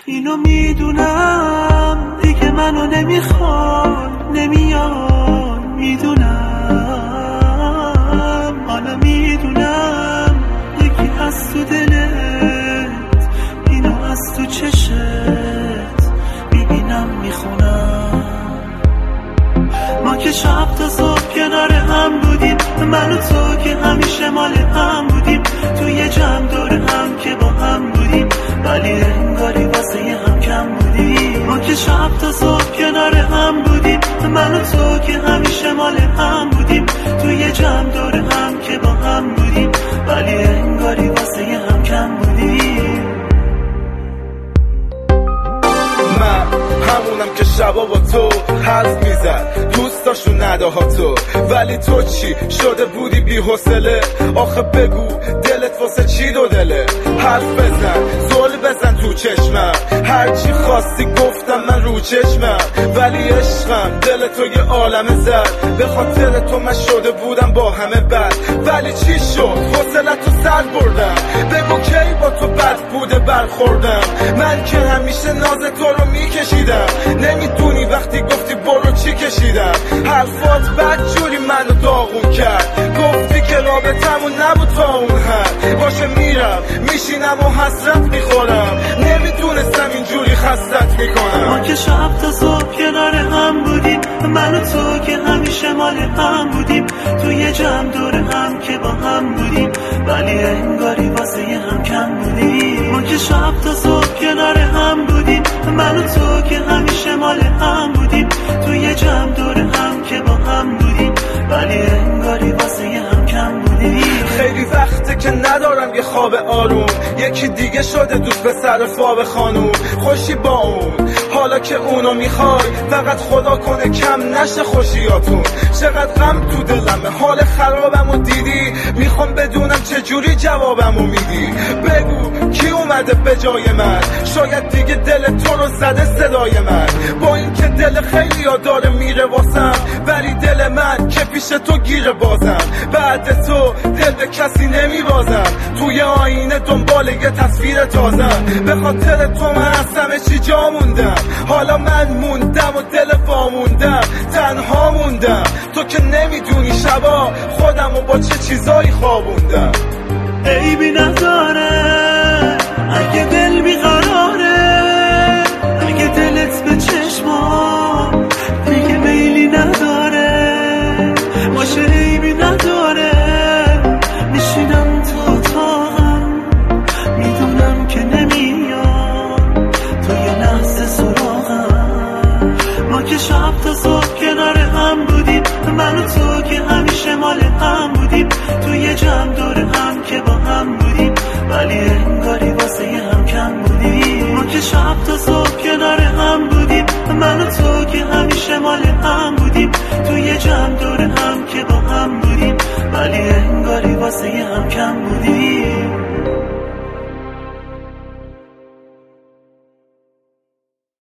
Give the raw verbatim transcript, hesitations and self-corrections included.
اینو میدونم دیگه منو نمیخوان نمیان، میدونم حالا میدونم یکی هست تو دلت، اینو از تو چشت میبینم میخونم. ما که شب تا صبح کنار هم بودیم، من و تو که همیشه مال هم بودیم، توی جمع دور هم که با هم بودیم، ولی انگاری واسه هم کم بودیم. ما که شب تا صبح کنار هم بودیم، من و تو که همیشه مال هم بودیم، توی جمع دور هم که با هم بودیم، ولی انگاری واسه هم کم بودیم. من همونم که شبا با تو حرف میزد، دوست داشت نده ها تو، ولی تو چی شده بودی بی حوصله؟ آخه بگو دلت واسه چی دو دله؟ حرف بزن زل بزن تو چشمم، هرچی خواستی گفتم من رو چشمم، ولی عشقم دل تو یه عالمه زد، به خاطر تو من شده بودم با همه بد، ولی چی شد حوصلت تو سر بردم؟ بگو کی با تو بد بوده برخوردم؟ من که همیشه ناز تو رو میکشیدم، نمیدونی وقتی گفتی برو چی کشیدم. حرفات بد جوری منو داغون کرد، گفتی که رابطمون نبود تا اون حد، باشه میرم میشینم و حسرت میخورم، نمیدونستم اینجوری خستت میکنم. ما که شب تا صبح کنار هم بودیم، من و تو که همیشه مال هم بودیم، توی جمع دور هم که با هم بودیم، ولی انگاری واسه هم کم بودیم. ما که شب تا صبح کنار هم بودیم، من و تو که همیشه مال هم بودیم، توی جمع دور هم که با هم بودیم، ولی انگاری واسه هم کم بودیم. خیلی وقته که ندارم یه خواب آروم، یکی دیگه شده دوست به سر فاب خانوم، خوشی با اون حالا که اونو میخوای، فقط خدا کنه کم نشه خوشیاتون. چقدر غم تو دلمه، حال خرابمو دیدی، میخوام بدونم چجوری جوابمو میدی. بگو کی اومده به جای من؟ شاید دیگه دل تو رو زده صدای من، با اینکه دل خیلی ها داره میره واسم، ولی دل من که پیش تو گیره بازم. بعد تو دل به کسی نمیبازم، توی آینه دنبال یه تصویر تازم، به خاطر تو من از همه چی جا موندم، حالا من موندم و دل واموندم، تنها موندم. تو که نمیدونی شبا خودم و با چه چیزایی خوابوندم. عیبی نداره اگه دل بیقراره، اگه دلت به چشمام دیگه میلی نداره، باشه عیبی نداره میشینم تو اتاقم، میدونم که نمیام تو یه لحظه سراغم. ما که شب تا صبح کنار هم بودیم، من و تو که همیشه مال هم بودیم، توی جمع دور هم که با هم بودیم، ولی انگاری واسه هم کم بودیم. ما که شب تا صبح کنار هم بودیم، من و تو که همیشه مال هم بودیم، توی جمع دور هم که با هم بودیم، ولی انگاری واسه هم کم بودیم.